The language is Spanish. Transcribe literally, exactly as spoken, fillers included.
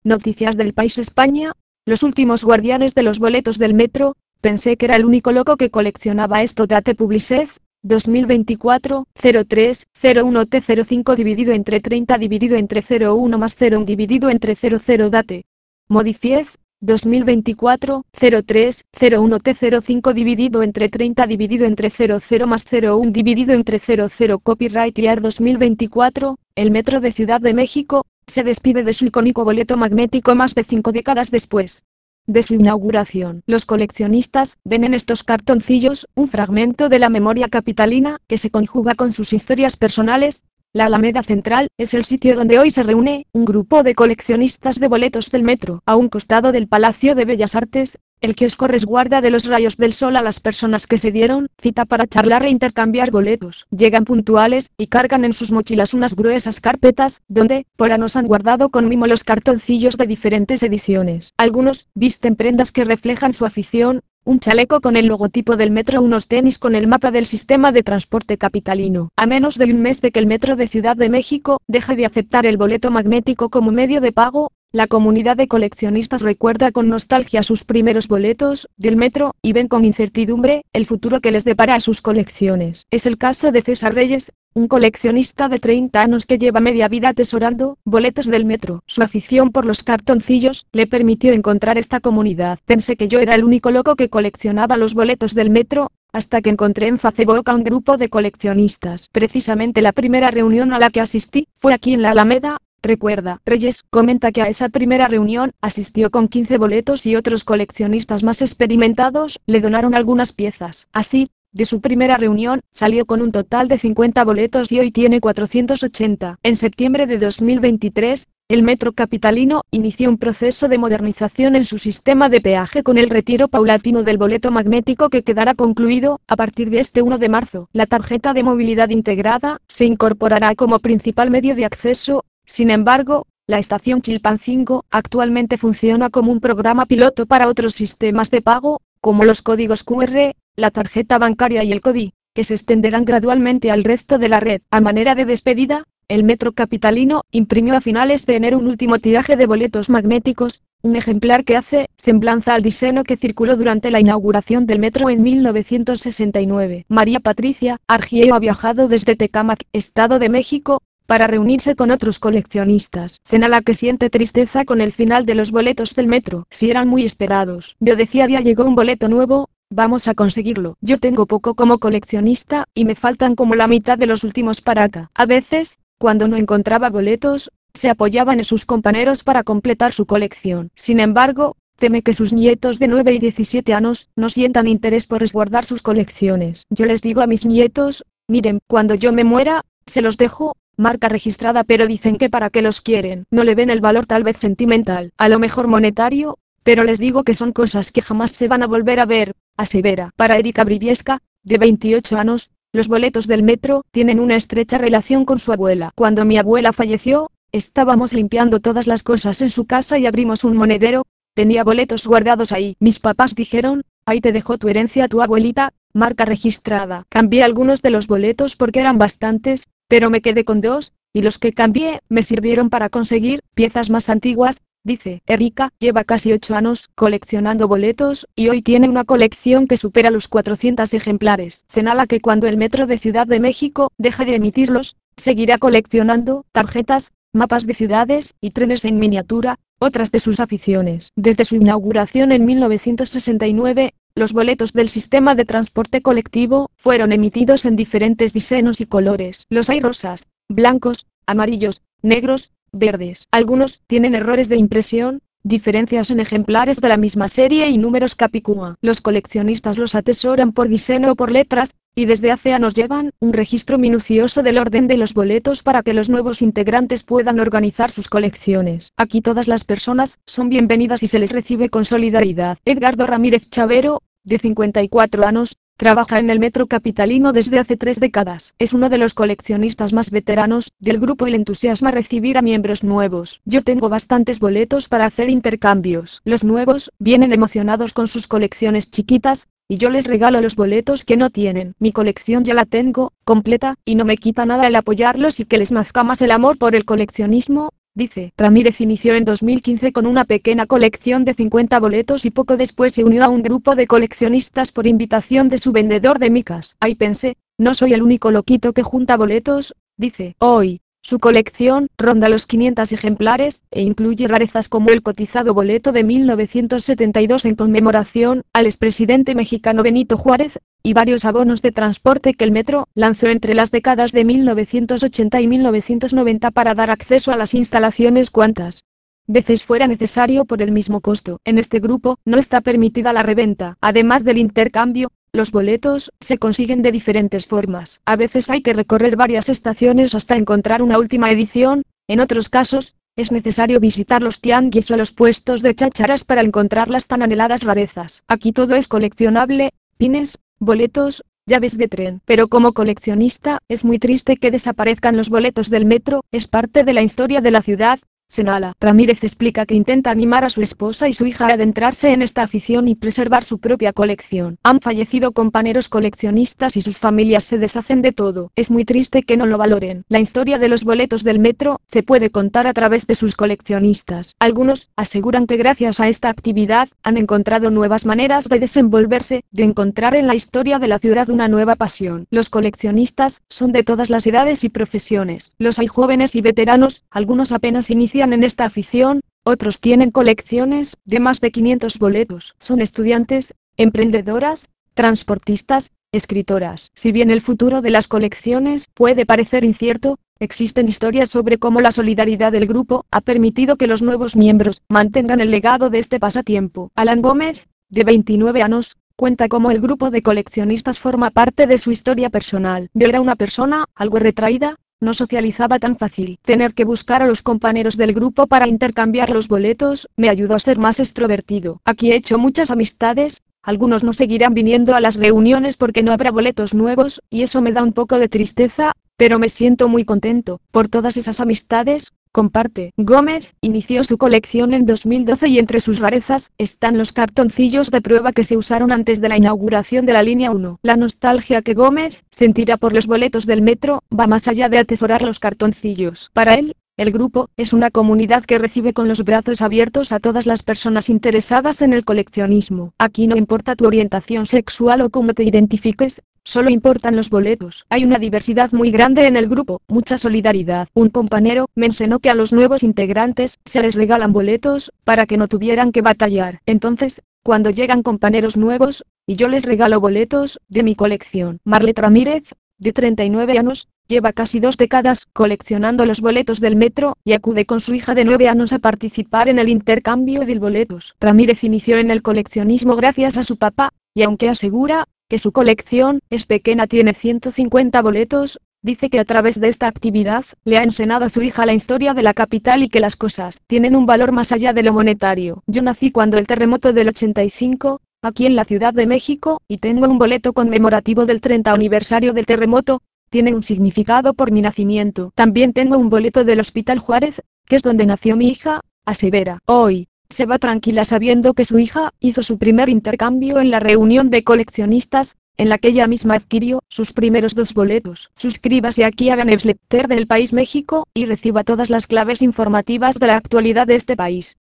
Noticias del País España. Los últimos guardianes de los boletos del metro. Pensé que era el único loco que coleccionaba esto. Date Publicez. dos mil veinticuatro, cero tres, cero uno T cero cinco dividido entre treinta dividido entre cero uno más cero uno dividido entre cero cero Date. Modifiez. dos mil veinticuatro, cero tres, cero uno T cero cinco dividido entre treinta dividido entre cero cero más cero uno dividido entre cero cero Copyright Year dos mil veinticuatro, el Metro de Ciudad de México, se despide de su icónico boleto magnético más de cinco décadas después de su inauguración. Los coleccionistas ven en estos cartoncillos un fragmento de la memoria capitalina que se conjuga con sus historias personales. La Alameda Central es el sitio donde hoy se reúne un grupo de coleccionistas de boletos del metro. A un costado del Palacio de Bellas Artes, el kiosco resguarda de los rayos del sol a las personas que se dieron cita para charlar e intercambiar boletos. Llegan puntuales y cargan en sus mochilas unas gruesas carpetas, donde, por años han guardado con mimo los cartoncillos de diferentes ediciones. Algunos visten prendas que reflejan su afición. Un chaleco con el logotipo del metro, unos tenis con el mapa del sistema de transporte capitalino. A menos de un mes de que el metro de Ciudad de México deje de aceptar el boleto magnético como medio de pago, la comunidad de coleccionistas recuerda con nostalgia sus primeros boletos del metro y ven con incertidumbre el futuro que les depara a sus colecciones. Es el caso de César Reyes, un coleccionista de treinta años que lleva media vida atesorando boletos del metro. Su afición por los cartoncillos le permitió encontrar esta comunidad. Pensé que yo era el único loco que coleccionaba los boletos del metro, hasta que encontré en Facebook a un grupo de coleccionistas. Precisamente la primera reunión a la que asistí fue aquí en la Alameda. Recuerda, Reyes comenta que a esa primera reunión asistió con quince boletos y otros coleccionistas más experimentados le donaron algunas piezas. Así, de su primera reunión, salió con un total de cincuenta boletos y hoy tiene cuatrocientos ochenta. En septiembre de dos mil veintitrés, el metro capitalino inició un proceso de modernización en su sistema de peaje con el retiro paulatino del boleto magnético que quedará concluido a partir de este uno de marzo. La tarjeta de movilidad integrada se incorporará como principal medio de acceso. Sin embargo, la estación Chilpancingo actualmente funciona como un programa piloto para otros sistemas de pago, como los códigos Q R, la tarjeta bancaria y el C O D I, que se extenderán gradualmente al resto de la red. A manera de despedida, el metro capitalino imprimió a finales de enero un último tiraje de boletos magnéticos, un ejemplar que hace semblanza al diseño que circuló durante la inauguración del metro en mil novecientos sesenta y nueve. María Patricia Argieo ha viajado desde Tecámac, Estado de México, para reunirse con otros coleccionistas. Señala que siente tristeza con el final de los boletos del metro, si eran muy esperados. Yo decía, ya llegó un boleto nuevo, vamos a conseguirlo. Yo tengo poco como coleccionista, y me faltan como la mitad de los últimos para acá. A veces, cuando no encontraba boletos, se apoyaban en sus compañeros para completar su colección. Sin embargo, teme que sus nietos de nueve y diecisiete años no sientan interés por resguardar sus colecciones. Yo les digo a mis nietos, miren, cuando yo me muera, se los dejo, marca registrada, pero dicen que para qué los quieren. No le ven el valor, tal vez sentimental, a lo mejor monetario, pero les digo que son cosas que jamás se van a volver a ver, asevera. Para Erika Briviesca, de veintiocho años, los boletos del metro tienen una estrecha relación con su abuela. Cuando mi abuela falleció, estábamos limpiando todas las cosas en su casa y abrimos un monedero, tenía boletos guardados ahí. Mis papás dijeron, ahí te dejó tu herencia tu abuelita, marca registrada. Cambié algunos de los boletos porque eran bastantes, pero me quedé con dos, y los que cambié me sirvieron para conseguir piezas más antiguas. Dice, Erika lleva casi ocho años coleccionando boletos, y hoy tiene una colección que supera los cuatrocientos ejemplares. Señala que cuando el metro de Ciudad de México deje de emitirlos, seguirá coleccionando tarjetas, mapas de ciudades y trenes en miniatura, otras de sus aficiones. Desde su inauguración en mil novecientos sesenta y nueve, los boletos del sistema de transporte colectivo fueron emitidos en diferentes diseños y colores. Los hay rosas, blancos, amarillos, negros, verdes. Algunos tienen errores de impresión, diferencias en ejemplares de la misma serie y números capicúa. Los coleccionistas los atesoran por diseño o por letras, y desde hace años llevan un registro minucioso del orden de los boletos para que los nuevos integrantes puedan organizar sus colecciones. Aquí todas las personas son bienvenidas y se les recibe con solidaridad. Edgardo Ramírez Chavero, de cincuenta y cuatro años, trabaja en el metro capitalino desde hace tres décadas. Es uno de los coleccionistas más veteranos del grupo y le entusiasma recibir a miembros nuevos. Yo tengo bastantes boletos para hacer intercambios. Los nuevos vienen emocionados con sus colecciones chiquitas, y yo les regalo los boletos que no tienen. Mi colección ya la tengo completa, y no me quita nada el apoyarlos y que les nazca más el amor por el coleccionismo. dice. Ramírez inició en dos mil quince con una pequeña colección de cincuenta boletos y poco después se unió a un grupo de coleccionistas por invitación de su vendedor de micas. Ahí pensé, no soy el único loquito que junta boletos, dice. Hoy, su colección ronda los quinientos ejemplares, e incluye rarezas como el cotizado boleto de mil novecientos setenta y dos en conmemoración al expresidente mexicano Benito Juárez, y varios abonos de transporte que el metro lanzó entre las décadas de mil novecientos ochenta y mil novecientos noventa para dar acceso a las instalaciones cuantas veces fuera necesario por el mismo costo. En este grupo no está permitida la reventa. Además del intercambio, los boletos se consiguen de diferentes formas. A veces hay que recorrer varias estaciones hasta encontrar una última edición, en otros casos, es necesario visitar los tianguis o los puestos de chácharas para encontrar las tan anheladas rarezas. Aquí todo es coleccionable, pines, boletos, llaves de tren. Pero como coleccionista, es muy triste que desaparezcan los boletos del metro, es parte de la historia de la ciudad, señala. Ramírez explica que intenta animar a su esposa y su hija a adentrarse en esta afición y preservar su propia colección. Han fallecido compañeros coleccionistas y sus familias se deshacen de todo. Es muy triste que no lo valoren. La historia de los boletos del metro se puede contar a través de sus coleccionistas. Algunos aseguran que gracias a esta actividad han encontrado nuevas maneras de desenvolverse, de encontrar en la historia de la ciudad una nueva pasión. Los coleccionistas son de todas las edades y profesiones. Los hay jóvenes y veteranos, algunos apenas inician en esta afición, otros tienen colecciones de más de quinientos boletos. Son estudiantes, emprendedoras, transportistas, escritoras. Si bien el futuro de las colecciones puede parecer incierto, existen historias sobre cómo la solidaridad del grupo ha permitido que los nuevos miembros mantengan el legado de este pasatiempo. Alan Gómez, de veintinueve años, cuenta cómo el grupo de coleccionistas forma parte de su historia personal. Yo era una persona algo retraída, no socializaba tan fácil. Tener que buscar a los compañeros del grupo para intercambiar los boletos me ayudó a ser más extrovertido. Aquí he hecho muchas amistades, algunos no seguirán viniendo a las reuniones porque no habrá boletos nuevos, y eso me da un poco de tristeza, pero me siento muy contento por todas esas amistades. Comparte. Gómez inició su colección en dos mil doce y entre sus rarezas están los cartoncillos de prueba que se usaron antes de la inauguración de la línea uno. La nostalgia que Gómez sentirá por los boletos del metro va más allá de atesorar los cartoncillos. Para él, el grupo es una comunidad que recibe con los brazos abiertos a todas las personas interesadas en el coleccionismo. Aquí no importa tu orientación sexual o cómo te identifiques, solo importan los boletos. Hay una diversidad muy grande en el grupo, mucha solidaridad. Un compañero mencionó que a los nuevos integrantes se les regalan boletos, para que no tuvieran que batallar. Entonces, cuando llegan compañeros nuevos, y yo les regalo boletos de mi colección. Marlet Ramírez, de treinta y nueve años, lleva casi dos décadas coleccionando los boletos del metro y acude con su hija de nueve años a participar en el intercambio de boletos. Ramírez inició en el coleccionismo gracias a su papá, y aunque asegura que su colección es pequeña, tiene ciento cincuenta boletos, dice que a través de esta actividad le ha enseñado a su hija la historia de la capital y que las cosas tienen un valor más allá de lo monetario. Yo nací cuando el terremoto del ochenta y cinco, aquí en la Ciudad de México, y tengo un boleto conmemorativo del treinta aniversario del terremoto, tiene un significado por mi nacimiento. También tengo un boleto del Hospital Juárez, que es donde nació mi hija, asevera. Hoy, se va tranquila sabiendo que su hija hizo su primer intercambio en la reunión de coleccionistas, en la que ella misma adquirió sus primeros dos boletos. Suscríbase aquí a la newsletter del País México, y reciba todas las claves informativas de la actualidad de este país.